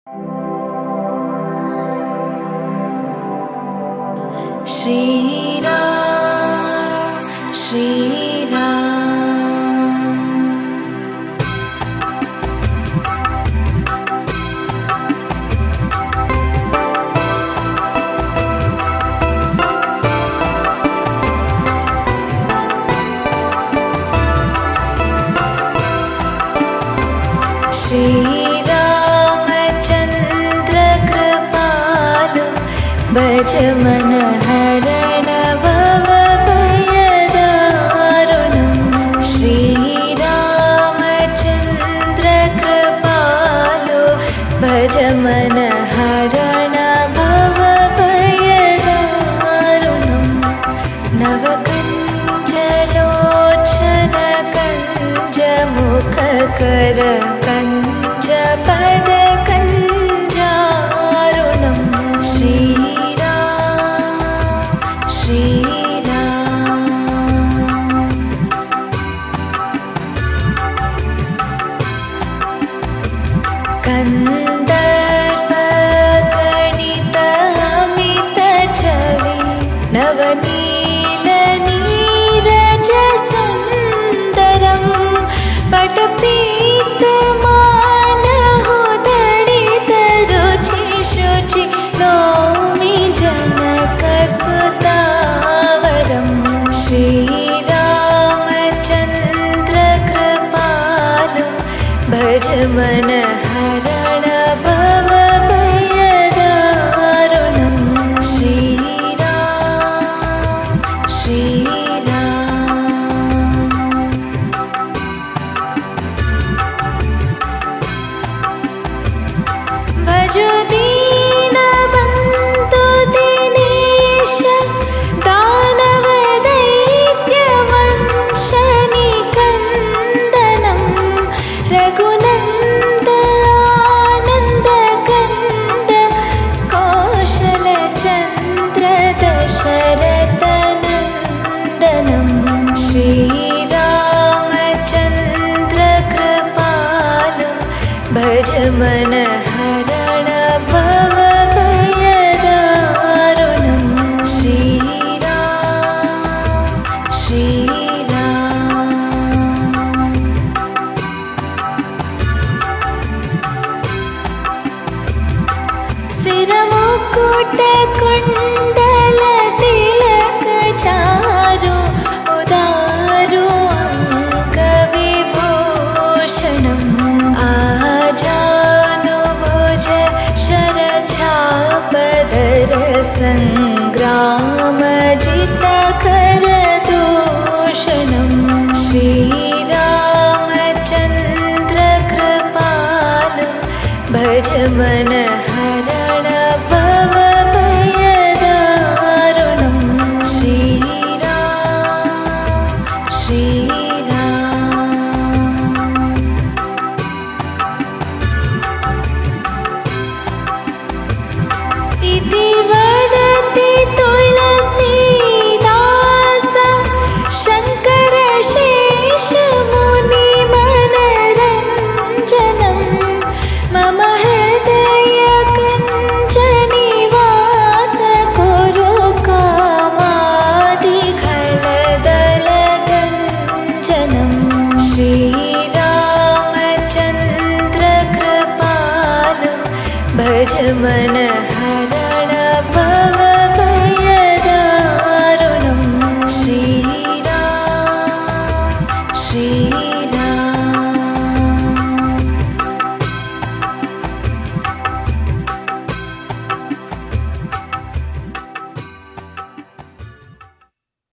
श्रीराम श्रीराम श्रीरामचन्द्र कृपालु भज मन हरण भवभयदारुणं श्रीरामचन्द्र कृपालु भज मन हरण भवभयदारुणं नवकञ्जलोचन कञ्जमुखकर कञ्जपद कञ्जारुणं कन्दर्पगणितमितछवि नवनीलनीरजसुन्दरं पटपीतमानहुदडितरुचिशुचि नौमि जनकसुतावरं श्रीरामचन्द्र कृपालु भज मन हरण भवभयदारुणं श्रीराम श्रीराम भजो दीनबन्धो दिनेश दानवदैत्यवंशनिकन्दनं रघुनन्द आनन्दकन्द कौशलचन्द्र दशरथनन्दनं श्रीरामचन्द्र कृपालु भज मन हरण भवभयदारुणं श्रीराम श्रीराम सिरमुकुटकुण्डल तिलक चारु उदारु अङ्गविभूषणम् आजानुभुज शरचापधर सङ्ग्रामजितकरदूषणं श्रीरामचन्द्र कृपालु भज मन हरण भवभयदारुणं श्रीराम श्रीराम इति वदति तुलसीदास शङ्कर शेषमुनिमनरञ्जनं मम हृदय कञ्जनिवास कुरु कामादिखलदलगञ्जनं श्रीरामचन्द्र कृपालु भज मन हरण